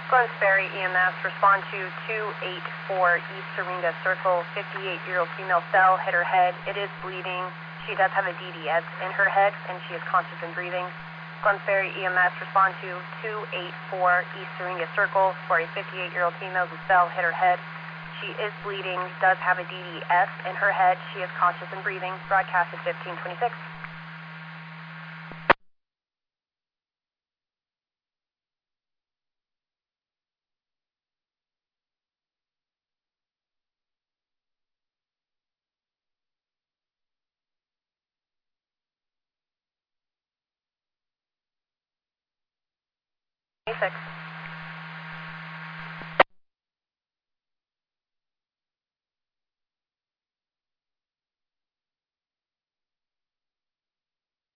Glen Ferry EMS, respond to 284 East Syringa Circle, 58-year-old female fell, hit her head. It is bleeding. She does have a DDS in her head, and she is conscious and breathing. Glen Ferry EMS, respond to 284 East Syringa Circle for a 58-year-old female who fell, hit her head. She is bleeding, does have a DDS in her head. She is conscious and breathing. Broadcast at 1526. Six.